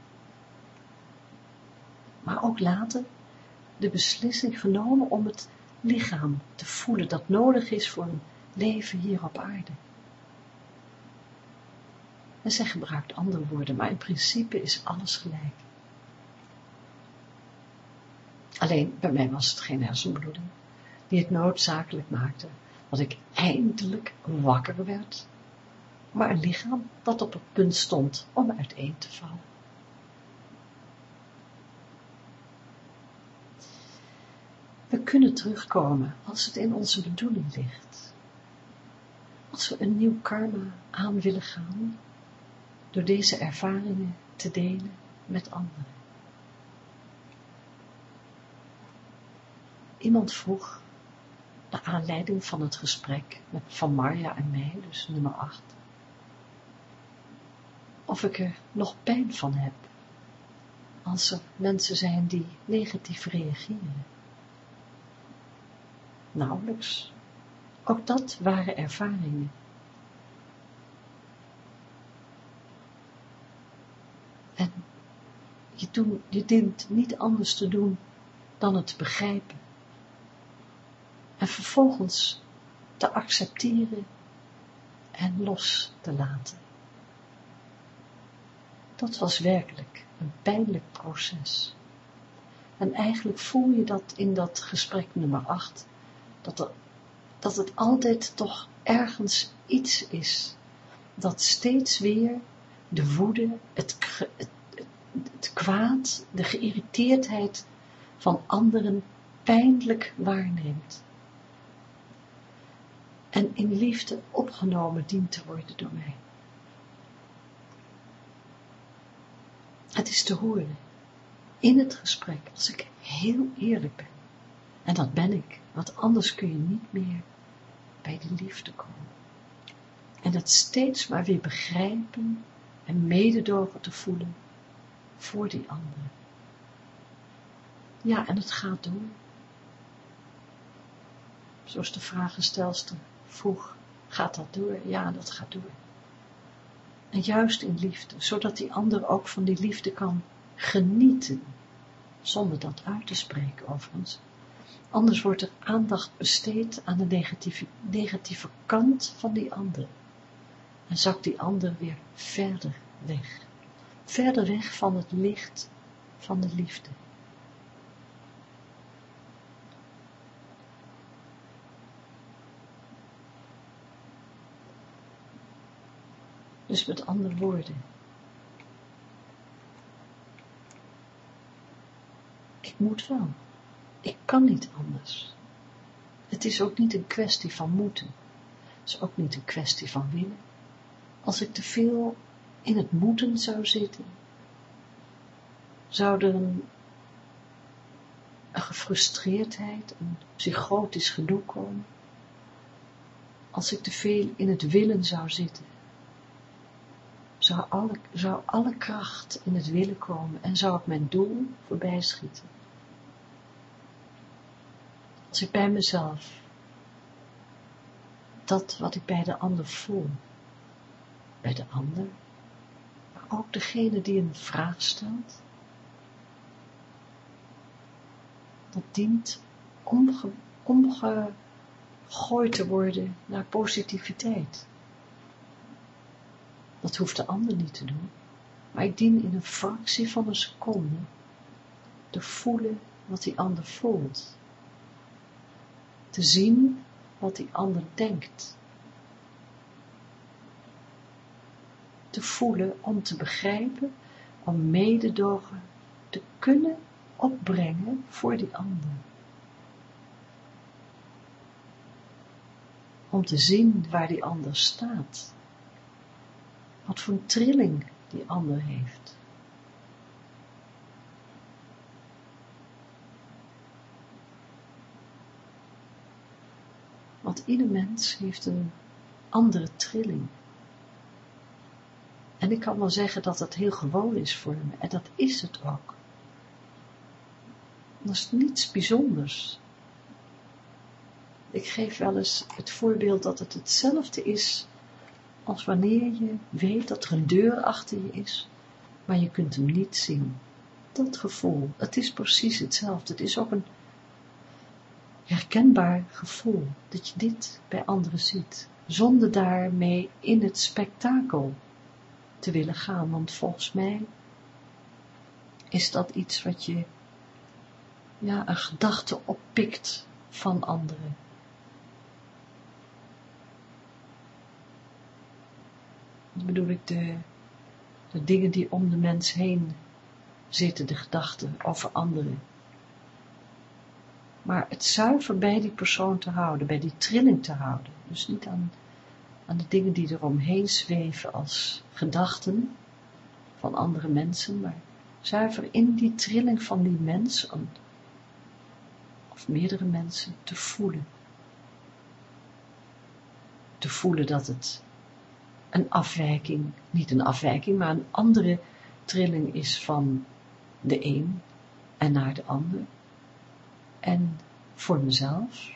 Maar ook later de beslissing genomen om het lichaam te voelen dat nodig is voor een leven hier op aarde. En zij gebruikt andere woorden, maar in principe is alles gelijk. Alleen bij mij was het geen hersenbloeding die het noodzakelijk maakte dat ik eindelijk wakker werd, maar een lichaam dat op het punt stond om uiteen te vallen. We kunnen terugkomen als het in onze bedoeling ligt. Als we een nieuw karma aan willen gaan, door deze ervaringen te delen met anderen. Iemand vroeg, naar aanleiding van het gesprek van Marja en mij, dus nummer 8, of ik er nog pijn van heb, als er mensen zijn die negatief reageren. Nauwelijks. Ook dat waren ervaringen. En je dient niet anders te doen dan het te begrijpen. En vervolgens te accepteren en los te laten. Dat was werkelijk een pijnlijk proces. En eigenlijk voel je dat in dat gesprek nummer 8, dat het altijd toch ergens iets is, dat steeds weer de woede, het kwaad, de geïrriteerdheid van anderen pijnlijk waarneemt. En in liefde opgenomen dient te worden door mij. Het is te horen, in het gesprek, als ik heel eerlijk ben. En dat ben ik, want anders kun je niet meer bij de liefde komen. En het steeds maar weer begrijpen en mededogen te voelen voor die anderen. Ja, en het gaat door. Zoals de vragenstelster vroeg, gaat dat door? Ja, dat gaat door. En juist in liefde, zodat die ander ook van die liefde kan genieten, zonder dat uit te spreken overigens. Anders wordt er aandacht besteed aan de negatieve kant van die ander. En zakt die ander weer verder weg. Verder weg van het licht van de liefde. Dus met andere woorden. Ik moet wel. Ik kan niet anders. Het is ook niet een kwestie van moeten. Het is ook niet een kwestie van willen. Als ik te veel in het moeten zou zitten, zou er een gefrustreerdheid, een psychotisch gedoe komen. Als ik te veel in het willen zou zitten, zou alle kracht in het willen komen en zou ik mijn doel voorbij schieten. Als ik bij mezelf dat wat ik bij de ander voel, bij de ander, maar ook degene die een vraag stelt, dat dient omgegooid te worden naar positiviteit. Dat hoeft de ander niet te doen, maar ik dien in een fractie van een seconde te voelen wat die ander voelt. Te zien wat die ander denkt. Te voelen om te begrijpen, om mededogen te kunnen opbrengen voor die ander. Om te zien waar die ander staat. Wat voor een trilling die ander heeft. Want ieder mens heeft een andere trilling. En ik kan wel zeggen dat het heel gewoon is voor me. En dat is het ook. Dat is niets bijzonders. Ik geef wel eens het voorbeeld dat het hetzelfde is als wanneer je weet dat er een deur achter je is, maar je kunt hem niet zien. Dat gevoel, het is precies hetzelfde. Het is ook een herkenbaar gevoel, dat je dit bij anderen ziet, zonder daarmee in het spektakel te willen gaan, want volgens mij is dat iets wat je, een gedachte oppikt van anderen. Dat bedoel ik de dingen die om de mens heen zitten, de gedachten over anderen. Maar het zuiver bij die persoon te houden, bij die trilling te houden. Dus niet aan de dingen die eromheen zweven als gedachten van andere mensen, maar zuiver in die trilling van die mens, of meerdere mensen, te voelen. Te voelen dat het een afwijking, niet een afwijking, maar een andere trilling is van de een en naar de ander. En voor mezelf,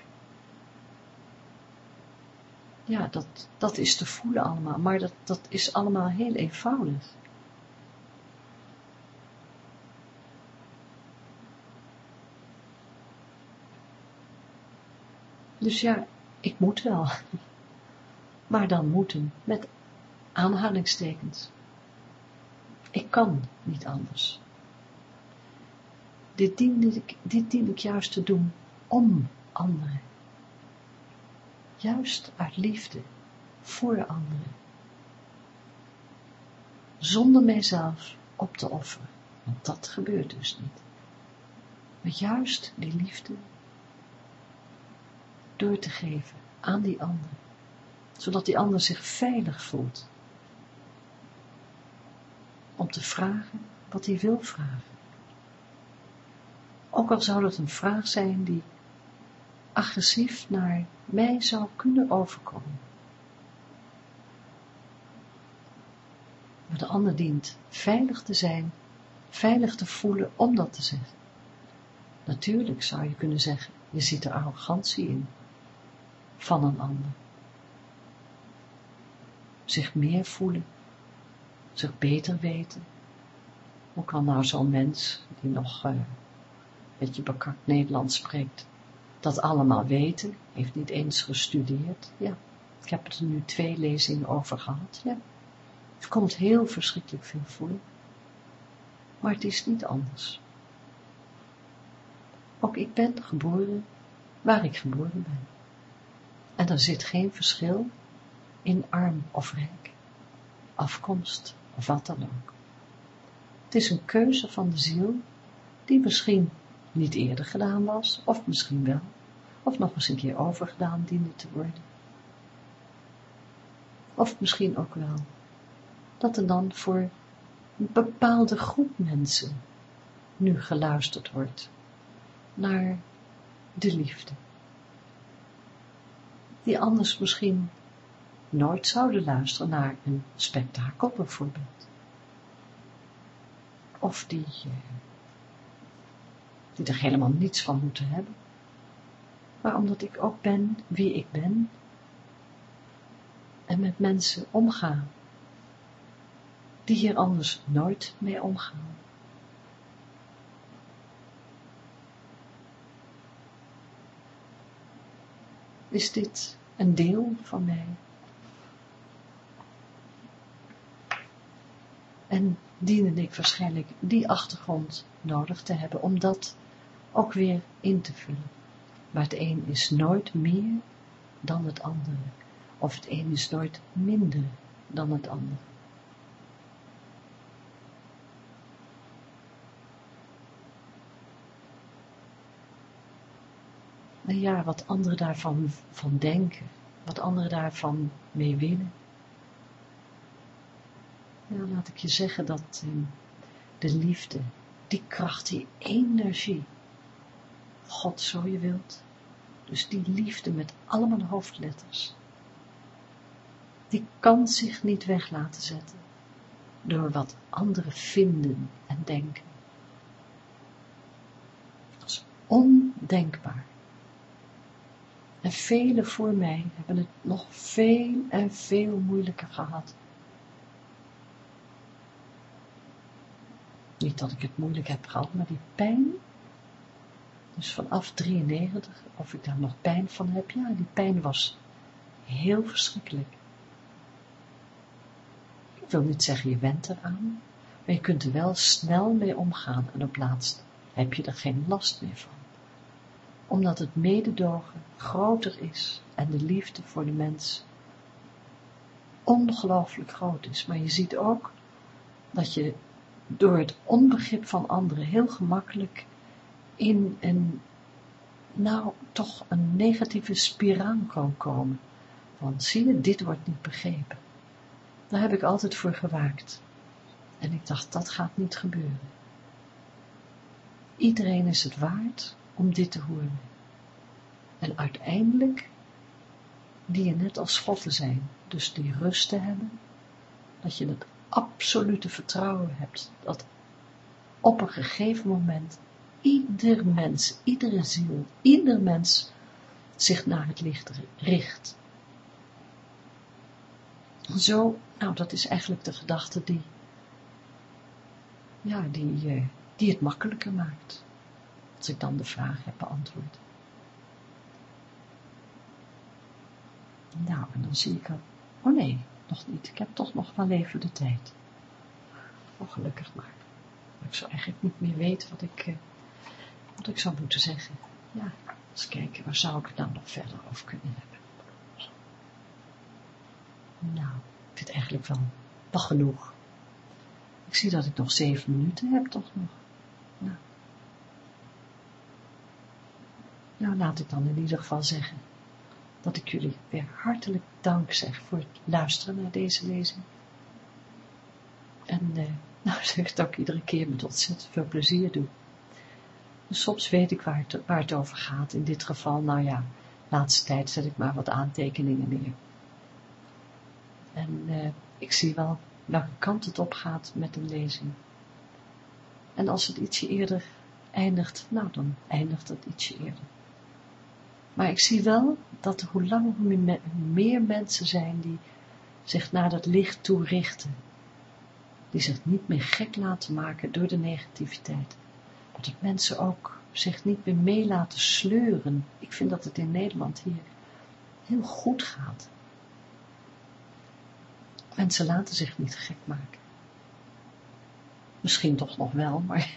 ja, dat is te voelen allemaal, maar dat is allemaal heel eenvoudig. Dus ja, ik moet wel, maar dan moeten, met aanhalingstekens. Ik kan niet anders. Dit dien ik juist te doen om anderen. Juist uit liefde voor anderen. Zonder mijzelf op te offeren. Want dat gebeurt dus niet. Maar juist die liefde door te geven aan die ander. Zodat die ander zich veilig voelt. Om te vragen wat hij wil vragen. Ook al zou dat een vraag zijn die agressief naar mij zou kunnen overkomen. Maar de ander dient veilig te zijn, veilig te voelen om dat te zeggen. Natuurlijk zou je kunnen zeggen, je ziet er arrogantie in. van een ander. Zich meer voelen, zich beter weten. Hoe kan nou zo'n mens, die nog een beetje bekakt Nederlands spreekt, dat allemaal weten, heeft niet eens gestudeerd? Ja, ik heb er nu 2 lezingen over gehad, ja. Het komt heel verschrikkelijk veel voor, maar het is niet anders. Ook ik ben geboren waar ik geboren ben. En er zit geen verschil in arm of rijk, afkomst of wat dan ook. Het is een keuze van de ziel, die misschien niet eerder gedaan was, of misschien wel, of nog eens een keer overgedaan diende te worden. Of misschien ook wel, dat er dan voor een bepaalde groep mensen nu geluisterd wordt naar de liefde, die anders misschien nooit zouden luisteren naar een spektakel bijvoorbeeld. Of die er helemaal niets van moeten hebben. Maar omdat ik ook ben wie ik ben en met mensen omga die hier anders nooit mee omgaan. Is dit een deel van mij? En diende ik waarschijnlijk die achtergrond nodig te hebben om dat ook weer in te vullen. Maar het een is nooit meer dan het andere. Of het een is nooit minder dan het andere. En ja, wat anderen daarvan denken, wat anderen daarvan mee willen. Ja, laat ik je zeggen dat de liefde, die kracht, die energie, God zo je wilt, dus die liefde met allemaal hoofdletters, die kan zich niet weg laten zetten door wat anderen vinden en denken. Dat is ondenkbaar. En velen voor mij hebben het nog veel en veel moeilijker gehad. Niet dat ik het moeilijk heb gehad, maar die pijn, dus vanaf 93, of ik daar nog pijn van heb, ja, die pijn was heel verschrikkelijk. Ik wil niet zeggen je went eraan, maar je kunt er wel snel mee omgaan en op laatst heb je er geen last meer van. Omdat het mededogen groter is en de liefde voor de mens ongelooflijk groot is. Maar je ziet ook dat je door het onbegrip van anderen heel gemakkelijk in een, toch een negatieve spiraal kan komen. Want zie je, dit wordt niet begrepen. Daar heb ik altijd voor gewaakt. En ik dacht, dat gaat niet gebeuren. Iedereen is het waard om dit te horen. En uiteindelijk, die je net als God te zijn, dus die rust te hebben, dat je het absolute vertrouwen hebt, dat op een gegeven moment ieder mens, iedere ziel, ieder mens zich naar het licht richt. Zo, dat is eigenlijk de gedachte die het makkelijker maakt, als ik dan de vraag heb beantwoord. En dan zie ik al, oh nee, nog niet, ik heb toch nog wel even de tijd. Oh, gelukkig maar. Ik zou eigenlijk niet meer weten wat ik zou moeten zeggen. Ja, eens kijken, waar zou ik het nou nog verder over kunnen hebben? Ik vind het eigenlijk wel genoeg. Ik zie dat ik nog 7 minuten heb, toch nog. Laat ik dan in ieder geval zeggen dat ik jullie weer hartelijk dank zeg voor het luisteren naar deze lezing. En zeg het ook iedere keer met ontzettend veel plezier doe. Dus soms weet ik waar het over gaat. In dit geval, laatste tijd zet ik maar wat aantekeningen neer. En ik zie wel welke kant het op gaat met een lezing. En als het ietsje eerder eindigt, dan eindigt het ietsje eerder. Maar ik zie wel dat hoe langer hoe meer mensen zijn die zich naar dat licht toe richten. Die zich niet meer gek laten maken door de negativiteit. Maar dat mensen ook zich niet meer mee laten sleuren. Ik vind dat het in Nederland hier heel goed gaat. Mensen laten zich niet gek maken. Misschien toch nog wel, maar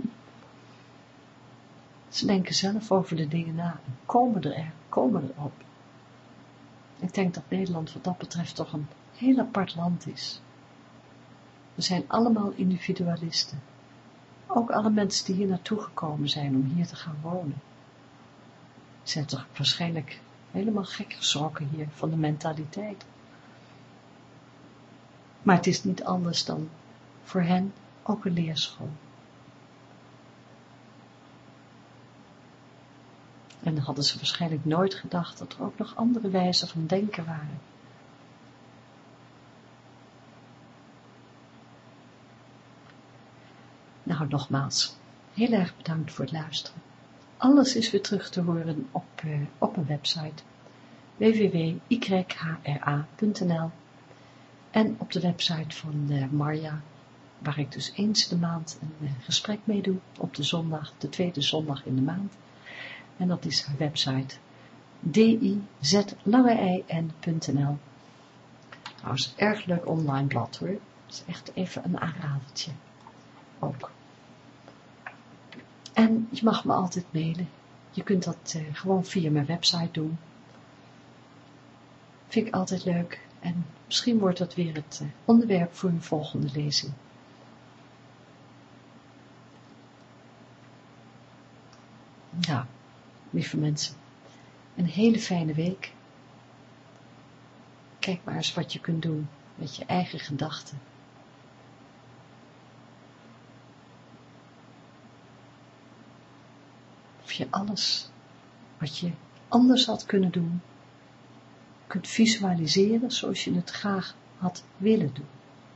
ze denken zelf over de dingen na en komen erop. Ik denk dat Nederland wat dat betreft toch een heel apart land is. We zijn allemaal individualisten. Ook alle mensen die hier naartoe gekomen zijn om hier te gaan wonen. Zijn toch waarschijnlijk helemaal gek geschrokken hier van de mentaliteit. Maar het is niet anders dan voor hen ook een leerschool. En dan hadden ze waarschijnlijk nooit gedacht dat er ook nog andere wijzen van denken waren. Nou, nogmaals, heel erg bedankt voor het luisteren. Alles is weer terug te horen op een website www.yhra.nl en op de website van Marja, waar ik dus eens in de maand een gesprek mee doe, op de zondag, de tweede zondag in de maand. En dat is haar website dizlangein.nl. Trouwens, erg leuk online blad hoor. Dat is echt even een aanradertje. Ook. En je mag me altijd mailen. Je kunt dat gewoon via mijn website doen. Vind ik altijd leuk. En misschien wordt dat weer het onderwerp voor een volgende lezing. Nou, lieve mensen. Een hele fijne week. Kijk maar eens wat je kunt doen met je eigen gedachten. Of je alles wat je anders had kunnen doen, kunt visualiseren zoals je het graag had willen doen.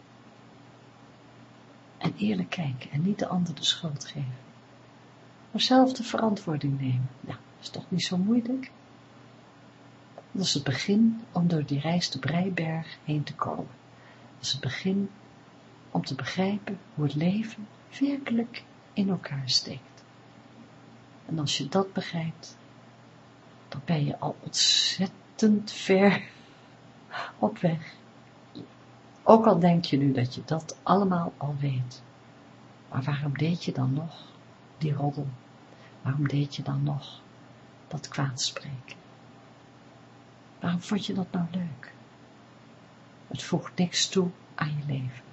En eerlijk kijken en niet de ander de schuld geven. Maar zelf de verantwoording nemen. Nou, dat is toch niet zo moeilijk? Dat is het begin om door die reis de Breiberg heen te komen. Dat is het begin om te begrijpen hoe het leven werkelijk in elkaar steekt. En als je dat begrijpt, dan ben je al ontzettend ver op weg. Ook al denk je nu dat je dat allemaal al weet. Maar waarom deed je dan nog die roddel? Waarom deed je dan nog dat kwaadspreken? Waarom vond je dat nou leuk? Het voegt niks toe aan je leven.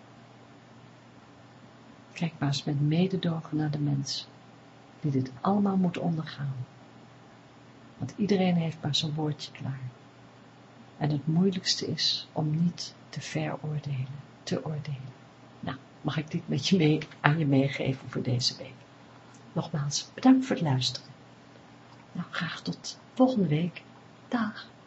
Kijk maar eens met mededogen naar de mens, die dit allemaal moet ondergaan. Want iedereen heeft maar zijn woordje klaar. En het moeilijkste is om niet te oordelen. Nou, mag ik dit met je aan je meegeven voor deze week. Nogmaals, bedankt voor het luisteren. Nou, graag tot volgende week. Dag.